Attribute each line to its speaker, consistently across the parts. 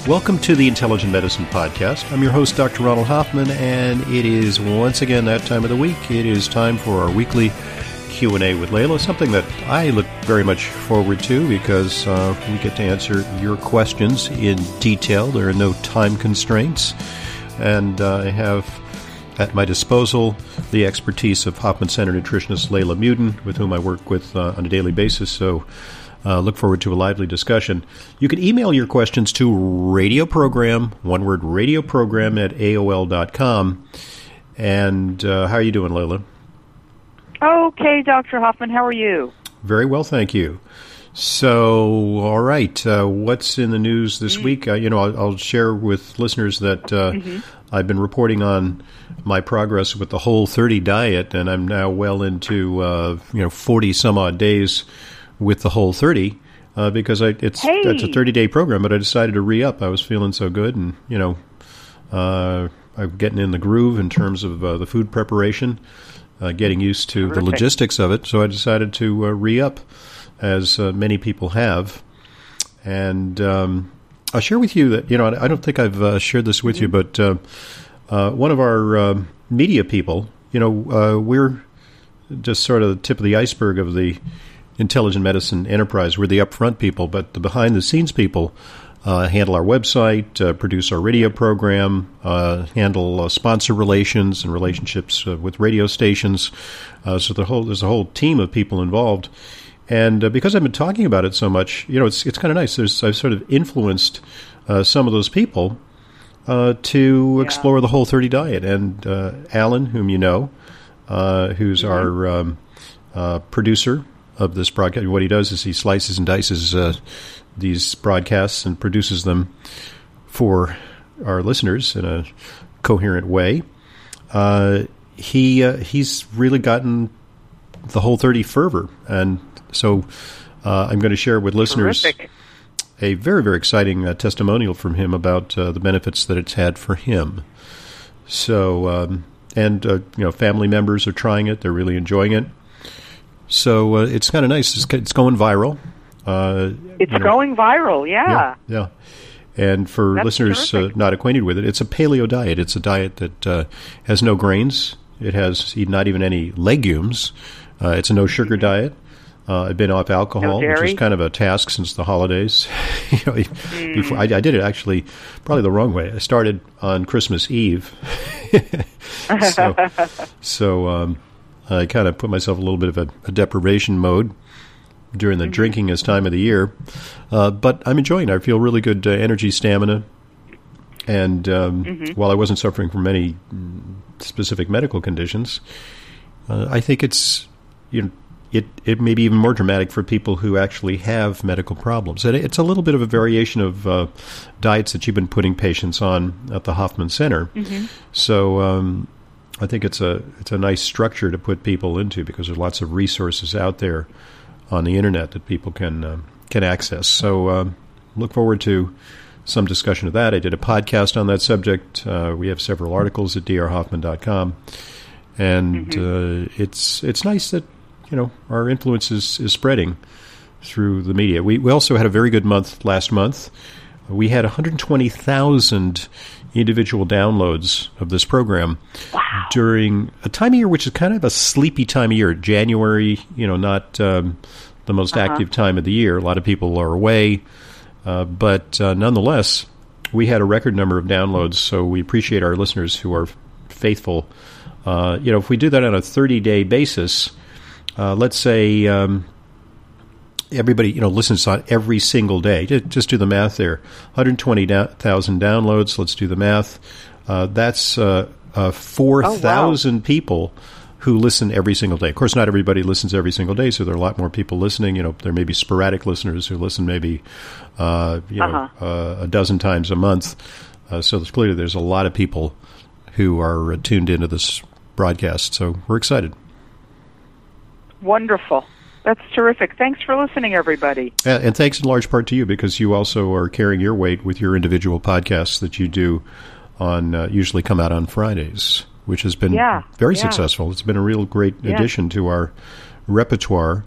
Speaker 1: Welcome to the Intelligent Medicine Podcast. I'm your host, Dr. Ronald Hoffman, and it is once again that time of the week. It is time for our weekly Q&A with Layla, something that I look very much forward to because we get to answer your questions in detail. There are no time constraints, and I have at my disposal the expertise of Hoffman Center nutritionist Layla Muedin, with whom I work with on a daily basis, so look forward to a lively discussion. You can email your questions to radioprogram, one word, radioprogram at AOL.com. And how are you doing, Layla?
Speaker 2: Okay, Dr. Hoffman, how are you?
Speaker 1: Very well, thank you. So, all right, what's in the news this week? I'll share with listeners that I've been reporting on my progress with the Whole30 diet, and I'm now well into 40-some-odd days with the Whole30 because it's a 30-day program, but I decided to re-up. I was feeling so good, and I'm getting in the groove in terms of the food preparation, getting used to the logistics of it. So I decided to re-up, as many people have. And I'll share with you that I don't think I've shared this with you, but one of our media people, we're just sort of the tip of the iceberg of the Intelligent Medicine enterprise. We're the upfront people, but the behind-the-scenes people handle our website, produce our radio program, handle sponsor relations and relationships with radio stations. So there's a whole team of people involved. And because I've been talking about it so much, it's kind of nice. I've sort of influenced some of those people to explore the Whole30 diet. And Alan, whom you know, who's our producer of this broadcast, what he does is he slices and dices these broadcasts and produces them for our listeners in a coherent way. He's really gotten the Whole30 fervor, and so I'm going to share with listeners a very, very exciting testimonial from him about the benefits that it's had for him. So, family members are trying it; they're really enjoying it. So it's kind of nice. It's going viral.
Speaker 2: Going viral, yeah.
Speaker 1: Yeah. And for
Speaker 2: That's
Speaker 1: listeners not acquainted with it, it's a paleo diet. It's a diet that has no grains. It has not even any legumes. It's a no-sugar diet. I've been off alcohol,
Speaker 2: no dairy,
Speaker 1: which is kind of a task since the holidays. Before I did it actually probably the wrong way. I started on Christmas Eve. So I kind of put myself a little bit of a deprivation mode during the drinkingest time of the year. But I'm enjoying it. I feel really good energy, stamina. And while I wasn't suffering from any specific medical conditions, I think it's, it may be even more dramatic for people who actually have medical problems. And it's a little bit of a variation of diets that you've been putting patients on at the Hoffman Center. So I think it's a nice structure to put people into because there's lots of resources out there on the internet that people can access. So look forward to some discussion of that. I did a podcast on that subject. We have several articles at drhoffman.com, and it's nice that our influence is spreading through the media. We also had a very good month last month. We had 120,000 individual downloads of this program during a time of year which is kind of a sleepy time of year. January, not the most active time of the year. A lot of people are away, but nonetheless, we had a record number of downloads, so we appreciate our listeners who are faithful. If we do that on a 30-day basis, let's say everybody listens on every single day. Just do the math there. 120,000 downloads. Let's do the math. That's 4,000 people who listen every single day. Of course, not everybody listens every single day, so there are a lot more people listening. There may be sporadic listeners who listen maybe a dozen times a month. So clearly there's a lot of people who are tuned into this broadcast. So we're excited.
Speaker 2: Wonderful. That's terrific. Thanks for listening, everybody.
Speaker 1: And thanks in large part to you, because you also are carrying your weight with your individual podcasts that you do on usually come out on Fridays, which has been very successful. It's been a real great addition to our repertoire.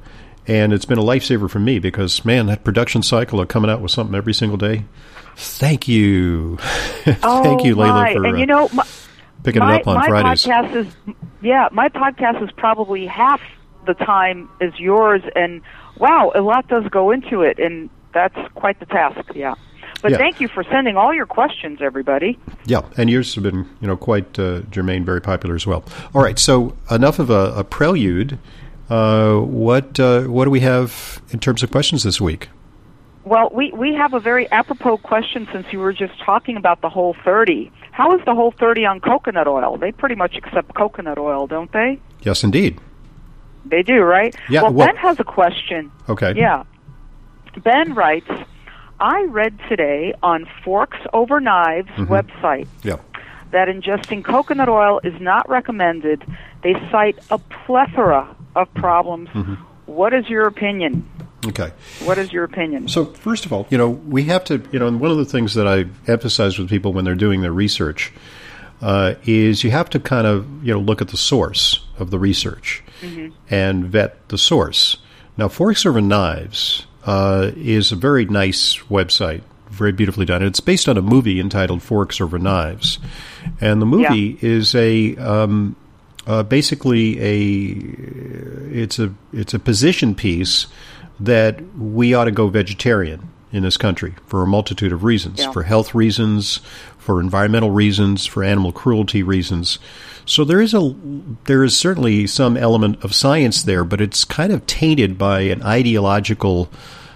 Speaker 1: And it's been a lifesaver for me because, man, that production cycle of coming out with something every single day. Thank you. Thank you, Layla, for
Speaker 2: and
Speaker 1: picking it up on Fridays.
Speaker 2: My podcast is probably half the time as yours, and wow, a lot does go into it, and that's quite the task, But thank you for sending all your questions, everybody.
Speaker 1: Yeah, and yours have been, quite germane, very popular as well. All right, so enough of a prelude. What do we have in terms of questions this week?
Speaker 2: Well, we have a very apropos question since you were just talking about the Whole30. How is the Whole30 on coconut oil? They pretty much accept coconut oil, don't they?
Speaker 1: Yes, indeed.
Speaker 2: They do, right?
Speaker 1: Yeah.
Speaker 2: Well, Ben has a question.
Speaker 1: Okay.
Speaker 2: Yeah. Ben writes, I read today on Forks Over Knives website that ingesting coconut oil is not recommended. They cite a plethora of problems. What is your opinion?
Speaker 1: Okay.
Speaker 2: What is your opinion?
Speaker 1: So, first of all, we have to, and one of the things that I emphasize with people when they're doing their research is you have to kind of, look at the source of the research and vet the source. Now, Forks Over Knives is a very nice website, very beautifully done. It's based on a movie entitled Forks Over Knives. And the movie is basically it's a position piece that we ought to go vegetarian in this country for a multitude of reasons, for health reasons, for environmental reasons, for animal cruelty reasons. So there is certainly some element of science there, but it's kind of tainted by an ideological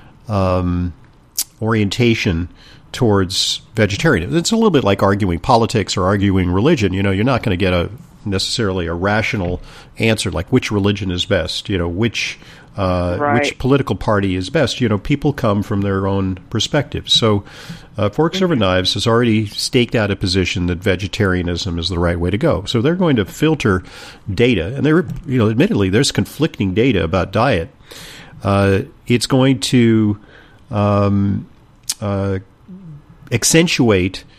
Speaker 1: orientation towards vegetarianism. It's a little bit like arguing politics or arguing religion. You're not going to get necessarily a rational answer like which religion is best, which political party is best. People come from their own perspective. So Forks Over Knives has already staked out a position that vegetarianism is the right way to go. So they're going to filter data, and admittedly, there's conflicting data about diet. It's going to accentuate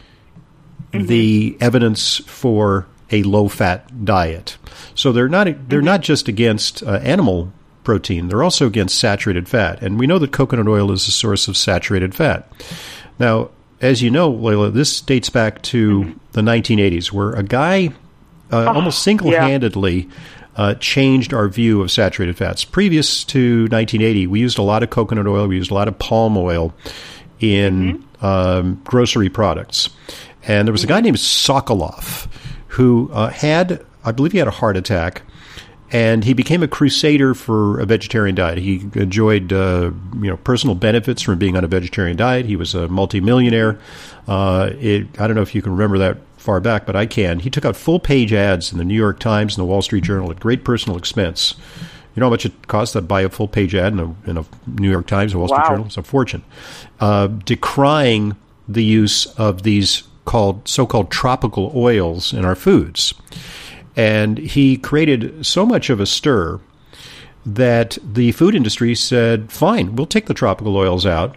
Speaker 1: the evidence for a low-fat diet. So they're not just against animal protein; they're also against saturated fat. And we know that coconut oil is a source of saturated fat. Now, as you know, Layla, this dates back to the 1980s, where a guy almost single-handedly changed our view of saturated fats. Previous to 1980, we used a lot of coconut oil, we used a lot of palm oil in grocery products. And there was a guy named Sokoloff who had a heart attack, and he became a crusader for a vegetarian diet. He enjoyed personal benefits from being on a vegetarian diet. He was a multimillionaire. I don't know if you can remember that far back, but I can. He took out full-page ads in the New York Times and the Wall Street Journal at great personal expense. You know how much it costs to buy a full-page ad in a New York Times or Wall Street Journal? It's a fortune. Decrying the use of these so-called tropical oils in our foods. And he created so much of a stir that the food industry said, fine, we'll take the tropical oils out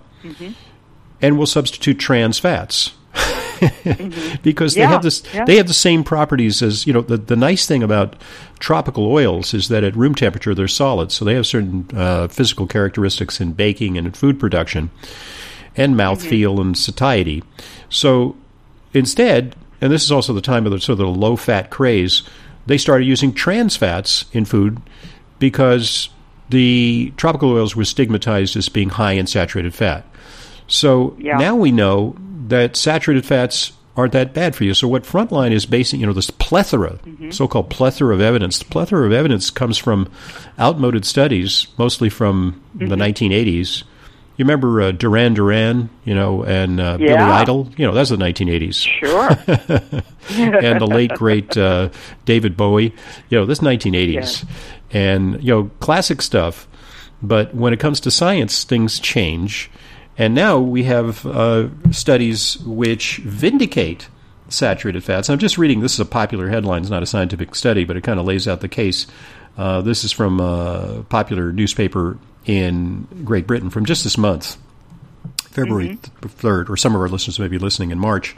Speaker 1: and we'll substitute trans fats. Because they have the same properties as, the nice thing about tropical oils is that at room temperature they're solids. So they have certain physical characteristics in baking and in food production and mouthfeel and satiety. So instead, and this is also the time of the sort of the low-fat craze, they started using trans fats in food because the tropical oils were stigmatized as being high in saturated fat. So now we know that saturated fats aren't that bad for you. So what Frontline is basing, this plethora, so-called plethora of evidence, the plethora of evidence comes from outmoded studies, mostly from the 1980s. You remember Duran Duran, and Billy Idol? That's the 1980s.
Speaker 2: Sure.
Speaker 1: And the late, great David Bowie. This 1980s. Yeah. And, classic stuff. But when it comes to science, things change. And now we have studies which vindicate saturated fats. I'm just reading, this is a popular headline. It's not a scientific study, but it kind of lays out the case. This is from a popular newspaper in Great Britain from just this month, February 3rd, or some of our listeners may be listening in March.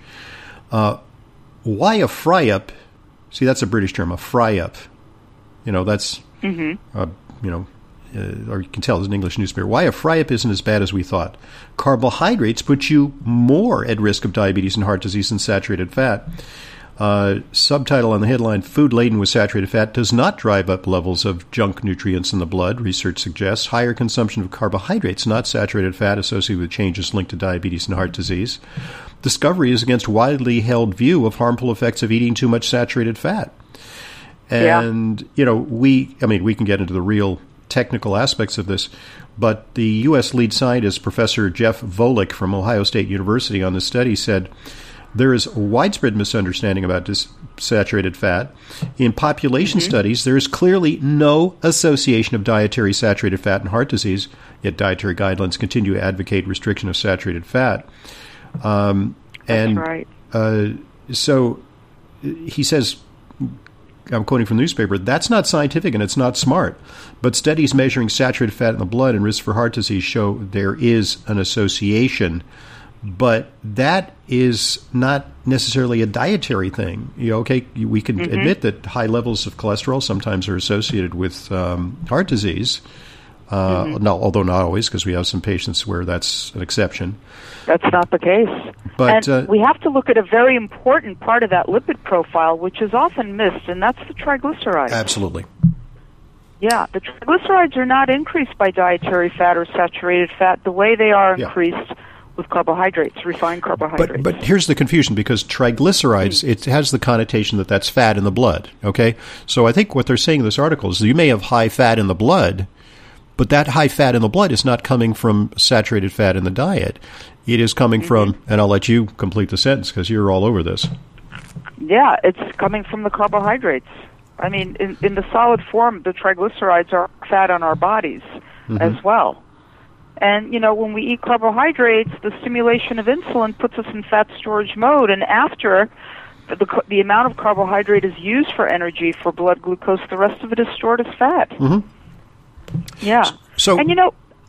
Speaker 1: Why a fry-up? See, that's a British term, a fry-up. That's, or you can tell it's an English newspaper, why a fry-up isn't as bad as we thought. Carbohydrates put you more at risk of diabetes and heart disease than saturated fat. Subtitle on the headline, food laden with saturated fat does not drive up levels of junk nutrients in the blood, research suggests. Higher consumption of carbohydrates, not saturated fat, associated with changes linked to diabetes and heart disease. Discovery is against widely held view of harmful effects of eating too much saturated fat. And, we can get into the real technical aspects of this, but the U.S. lead scientist, Professor Jeff Volek from Ohio State University on this study said, there is a widespread misunderstanding about saturated fat. In population studies, there is clearly no association of dietary saturated fat and heart disease, yet dietary guidelines continue to advocate restriction of saturated fat.
Speaker 2: That's right.
Speaker 1: So he says, I'm quoting from the newspaper, that's not scientific and it's not smart. But studies measuring saturated fat in the blood and risk for heart disease show there is an association. But that is not necessarily a dietary thing. We can admit that high levels of cholesterol sometimes are associated with heart disease. Although not always, because we have some patients where that's an exception.
Speaker 2: That's not the case.
Speaker 1: But
Speaker 2: and we have to look at a very important part of that lipid profile, which is often missed, and that's the triglycerides.
Speaker 1: Absolutely.
Speaker 2: Yeah, the triglycerides are not increased by dietary fat or saturated fat the way they are increased with carbohydrates, refined carbohydrates.
Speaker 1: But here's the confusion, because triglycerides, it has the connotation that that's fat in the blood, okay? So I think what they're saying in this article is you may have high fat in the blood, but that high fat in the blood is not coming from saturated fat in the diet. It is coming from, and I'll let you complete the sentence because you're all over this.
Speaker 2: Yeah, it's coming from the carbohydrates. I mean, in the solid form, the triglycerides are fat on our bodies as well. And, when we eat carbohydrates, the stimulation of insulin puts us in fat storage mode. And after the amount of carbohydrate is used for energy, for blood glucose, the rest of it is stored as fat. Yeah.
Speaker 1: So,
Speaker 2: and,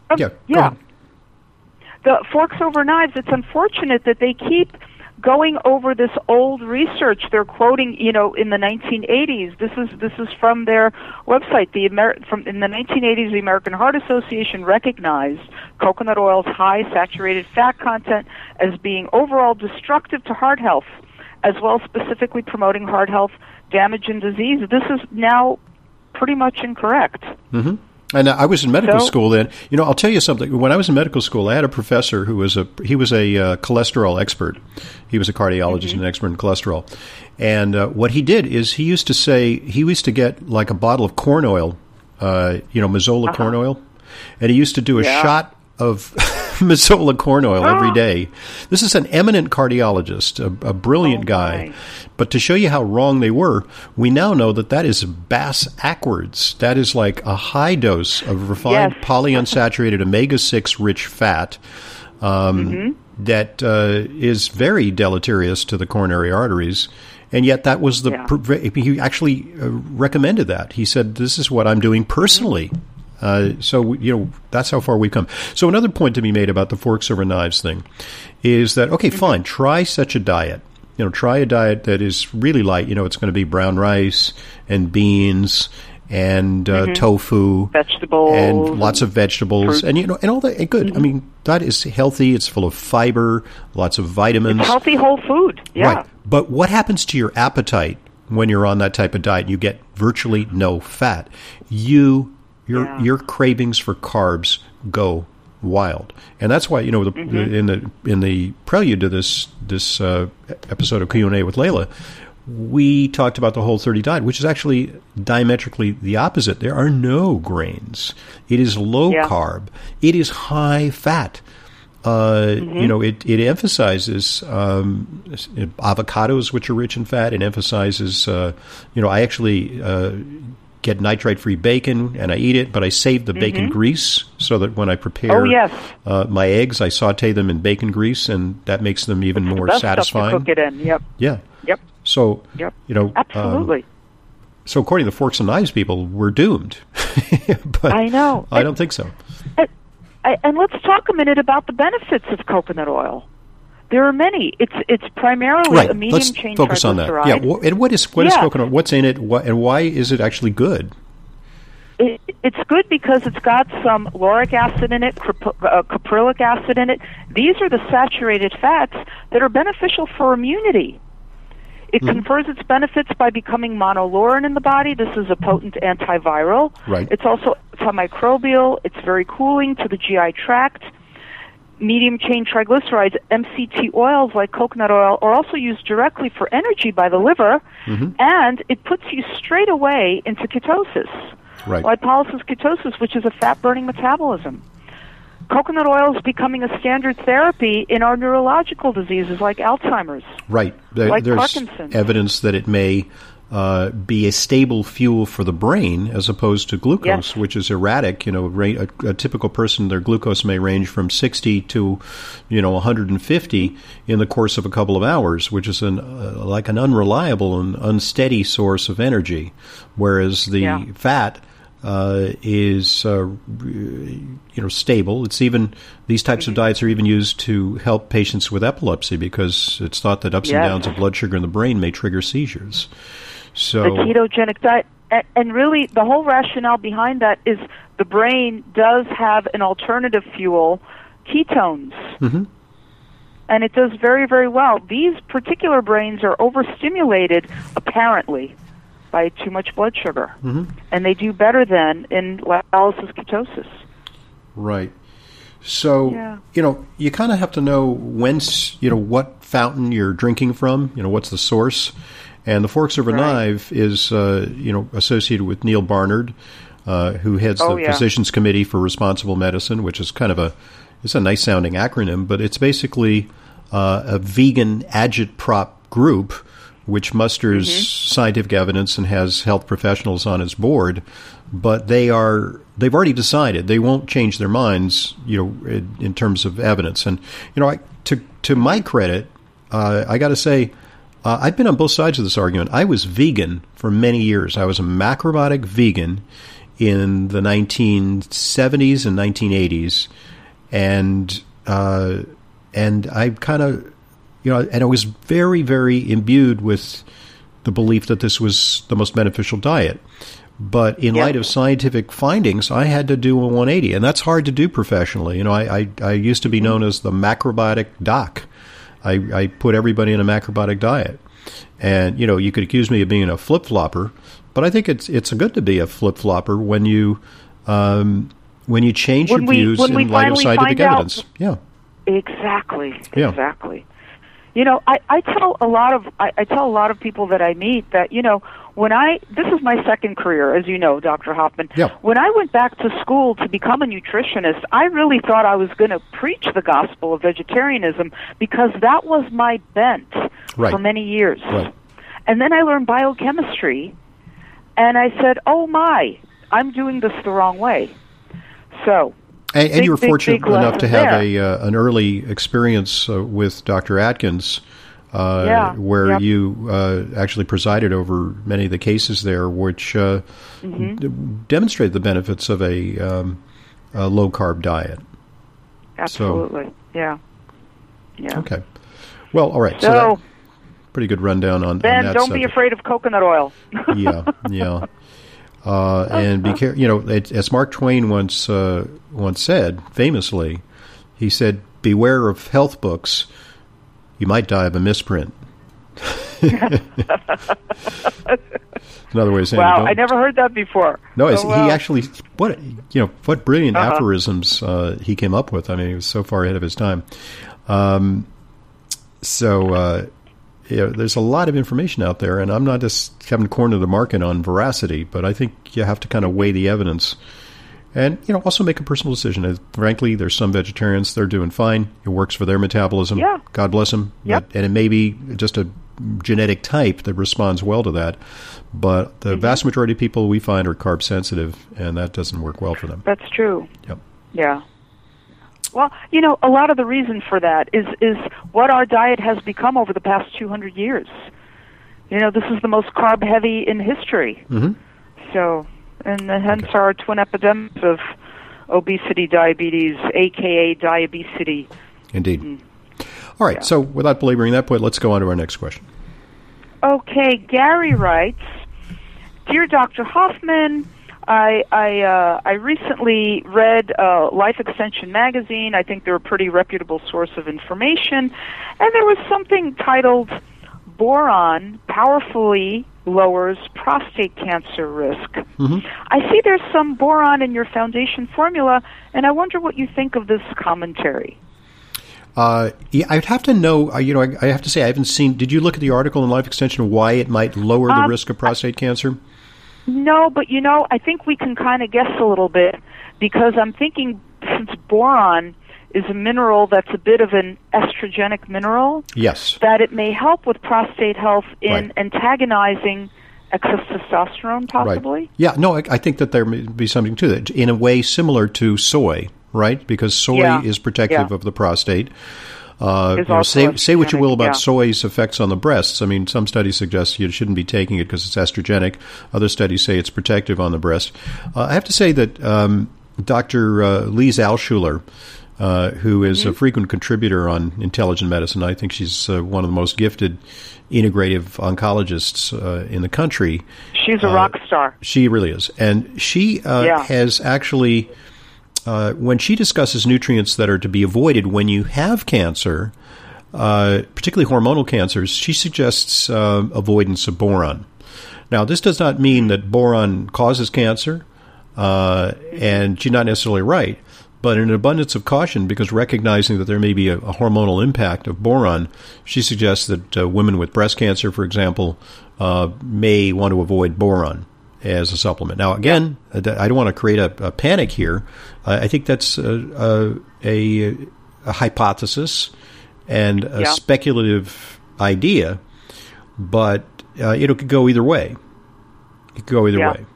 Speaker 2: the forks over knives, it's unfortunate that they keep going over this old research they're quoting, in the 1980s. This is from their website. In the 1980s, the American Heart Association recognized coconut oil's high saturated fat content as being overall destructive to heart health, as well as specifically promoting heart health, damage, and disease. This is now pretty much incorrect.
Speaker 1: And I was in medical school then. I'll tell you something. When I was in medical school, I had a professor who was a cholesterol expert. He was a cardiologist and an expert in cholesterol. And what he did is he used to get like a bottle of corn oil, Mazola corn oil, and he used to do a shot of Mazola corn oil every day. This is an eminent cardiologist, a brilliant guy. But to show you how wrong they were, we now know that is bass-ackwards. That is like a high dose of refined polyunsaturated omega-6 rich fat that is very deleterious to the coronary arteries. And yet that was he actually recommended that. He said, this is what I'm doing personally. So that's how far we've come. So another point to be made about the forks over knives thing is that, okay, fine, try such a diet. Try a diet that is really light. It's going to be brown rice and beans and tofu,
Speaker 2: vegetables,
Speaker 1: and lots of vegetables,
Speaker 2: fruit.
Speaker 1: and all that. And good. I mean, that is healthy. It's full of fiber, lots of vitamins.
Speaker 2: It's healthy whole food. Yeah.
Speaker 1: Right. But what happens to your appetite when you're on that type of diet? You get virtually no fat. Your cravings for carbs go wild, and that's why in the prelude to this episode of Q&A with Layla, we talked about the Whole30 diet, which is actually diametrically the opposite. There are no grains. It is low carb. It is high fat. It emphasizes avocados, which are rich in fat. It emphasizes, I actually get nitrate-free bacon, and I eat it, but I save the bacon grease so that when I prepare my eggs, I saute them in bacon grease, and that makes them even more satisfying.
Speaker 2: Stuff to cook it in. Yep.
Speaker 1: Yeah.
Speaker 2: Yep.
Speaker 1: So,
Speaker 2: absolutely.
Speaker 1: So according to the Forks and Knives people, we're doomed. But
Speaker 2: I know.
Speaker 1: I don't think so.
Speaker 2: And let's talk a minute about the benefits of coconut oil. There are many. It's primarily a medium chain triglyceride.
Speaker 1: Focus on that. Yeah. And what is coconut? What's in it? And why is it actually good?
Speaker 2: It's good because it's got some lauric acid in it, caprylic acid in it. These are the saturated fats that are beneficial for immunity. It confers its benefits by becoming monolaurin in the body. This is a potent antiviral.
Speaker 1: Right.
Speaker 2: It's also antimicrobial. It's very cooling to the GI tract. Medium-chain triglycerides, MCT oils like coconut oil, are also used directly for energy by the liver, and it puts you straight away into ketosis.
Speaker 1: Right.
Speaker 2: Lipolysis ketosis, which is a fat-burning metabolism. Coconut oil is becoming a standard therapy in our neurological diseases like Alzheimer's.
Speaker 1: Right.
Speaker 2: Like
Speaker 1: there's
Speaker 2: Parkinson's.
Speaker 1: Evidence that it may be a stable fuel for the brain as opposed to glucose, which is erratic. You know, a typical person, their glucose may range from 60 to, 150 in the course of a couple of hours, which is like an unreliable and unsteady source of energy, whereas the fat is stable. It's even these types of diets are even used to help patients with epilepsy because it's thought that ups and downs of blood sugar in the brain may trigger seizures. So
Speaker 2: the ketogenic diet, and really the whole rationale behind that is the brain does have an alternative fuel, ketones. And it does very, very well. These particular brains are overstimulated, apparently, by too much blood sugar. And they do better than in lipolysis ketosis.
Speaker 1: Right. So, you kind of have to know what fountain you're drinking from, what's the source. And the Forks Over Knife is, associated with Neil Barnard, who heads the Physicians Committee for Responsible Medicine, which is kind of it's a nice sounding acronym, but it's basically a vegan agitprop group which musters scientific evidence and has health professionals on its board, but they've already decided they won't change their minds, in terms of evidence. And to my credit, I got to say, I've been on both sides of this argument. I was vegan for many years. I was a macrobiotic vegan in the 1970s and 1980s, and I kind of. And I was very, very imbued with the belief that this was the most beneficial diet. But in light of scientific findings, I had to do a 180, and that's hard to do professionally. I used to be known as the macrobiotic doc. I put everybody in a macrobiotic diet. And, you could accuse me of being a flip-flopper, but I think it's good to be a flip-flopper when you change your views in light of scientific evidence.
Speaker 2: Exactly. I tell a lot of people that I meet that, this is my second career, as you know, Dr. Hoffman. When I went back to school to become a nutritionist, I really thought I was going to preach the gospel of vegetarianism because that was my bent for many years. And then I learned biochemistry, and I said, oh my, I'm doing this the wrong way. So...
Speaker 1: And you were fortunate enough to have an early experience with Dr. Atkins, where you actually presided over many of the cases there, which demonstrated the benefits of a low-carb diet.
Speaker 2: Absolutely, yeah.
Speaker 1: Okay. Well, all right. So pretty good rundown on
Speaker 2: Ben,
Speaker 1: that
Speaker 2: don't
Speaker 1: subject.
Speaker 2: be afraid of coconut oil.
Speaker 1: Yeah. And be careful. As Mark Twain once said, famously, he said, "Beware of health books. You might die of a misprint." Another way of saying,
Speaker 2: wow, I never heard that before.
Speaker 1: No, he actually what brilliant aphorisms he came up with. I mean, he was so far ahead of his time. There's a lot of information out there, and I'm not just having to corner the market on veracity, but I think you have to kind of weigh the evidence and, also make a personal decision. And frankly, there's some vegetarians, they're doing fine. It works for their metabolism.
Speaker 2: Yeah.
Speaker 1: God bless them.
Speaker 2: Yep.
Speaker 1: And it may be just a genetic type that responds well to that. But the vast majority of people we find are carb sensitive, and that doesn't work well for them.
Speaker 2: That's true.
Speaker 1: Yep.
Speaker 2: Yeah. Well, a lot of the reason for that is what our diet has become over the past 200 years. This is the most carb-heavy in history. So, and hence our twin epidemics of obesity, diabetes, a.k.a. diabesity.
Speaker 1: Indeed. All right, so without belaboring that point, let's go on to our next question.
Speaker 2: Okay, Gary writes, Dear Dr. Hoffman, I recently read Life Extension magazine. I think they're a pretty reputable source of information, and there was something titled "Boron Powerfully Lowers Prostate Cancer Risk." Mm-hmm. I see there's some boron in your foundation formula, and I wonder what you think of this commentary.
Speaker 1: Yeah, I'd have to know. I have to say, I haven't seen. Did you look at the article in Life Extension why it might lower the risk of prostate cancer?
Speaker 2: No, but I think we can kind of guess a little bit, because I'm thinking since boron is a mineral that's a bit of an estrogenic mineral,
Speaker 1: yes,
Speaker 2: that it may help with prostate health in antagonizing excess testosterone, possibly.
Speaker 1: Right. Yeah, no, I think that there may be something to that, in a way similar to soy. Right, because soy is protective of the prostate. Say what you will about soy's effects on the breasts. I mean, some studies suggest you shouldn't be taking it because it's estrogenic. Other studies say it's protective on the breast. I have to say that Dr. Lise Alschuler, who is a frequent contributor on Intelligent Medicine, I think she's one of the most gifted integrative oncologists in the country.
Speaker 2: She's a rock star.
Speaker 1: She really is. And she has actually... when she discusses nutrients that are to be avoided when you have cancer, particularly hormonal cancers, she suggests avoidance of boron. Now, this does not mean that boron causes cancer, and she's not necessarily right, but in an abundance of caution, because recognizing that there may be a hormonal impact of boron, she suggests that women with breast cancer, for example, may want to avoid boron as a supplement. Now, again, I don't want to create a panic here. I think that's a hypothesis and a speculative idea, but it could go either way. It could go either way.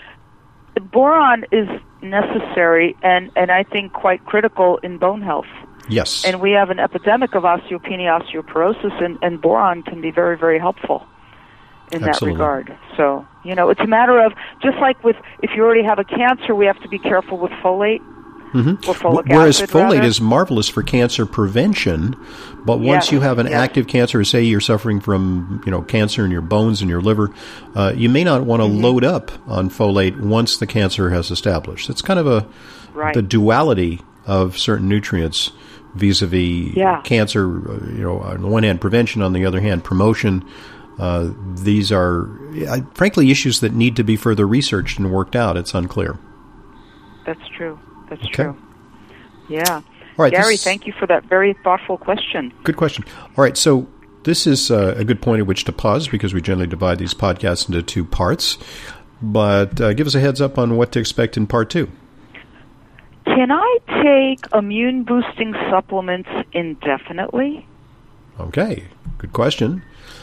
Speaker 2: Boron is necessary and I think quite critical in bone health.
Speaker 1: Yes.
Speaker 2: And we have an epidemic of osteopenia, osteoporosis, and boron can be very, very helpful in that regard. So, it's a matter of, just like with, if you already have a cancer, we have to be careful with folate. Mm-hmm. Or folic
Speaker 1: Whereas
Speaker 2: acid,
Speaker 1: folate
Speaker 2: rather.
Speaker 1: is marvelous for cancer prevention, but once you have an active cancer, say you're suffering from cancer in your bones and your liver, you may not want to load up on folate once the cancer has established. It's kind of the duality of certain nutrients vis-a-vis cancer. On the one hand, prevention; on the other hand, promotion. These are, frankly, issues that need to be further researched and worked out. It's unclear.
Speaker 2: That's true. That's true. Yeah.
Speaker 1: All right,
Speaker 2: Gary, thank you for that very thoughtful question.
Speaker 1: Good question. All right, so this is a good point at which to pause, because we generally divide these podcasts into two parts. But give us a heads up on what to expect in part 2.
Speaker 2: Can I take immune-boosting supplements indefinitely?
Speaker 1: Okay, good question.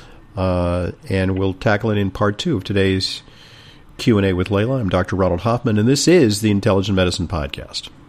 Speaker 1: And we'll tackle it in part 2 of today's Q&A with Layla. I'm Dr. Ronald Hoffman, and this is the Intelligent Medicine Podcast.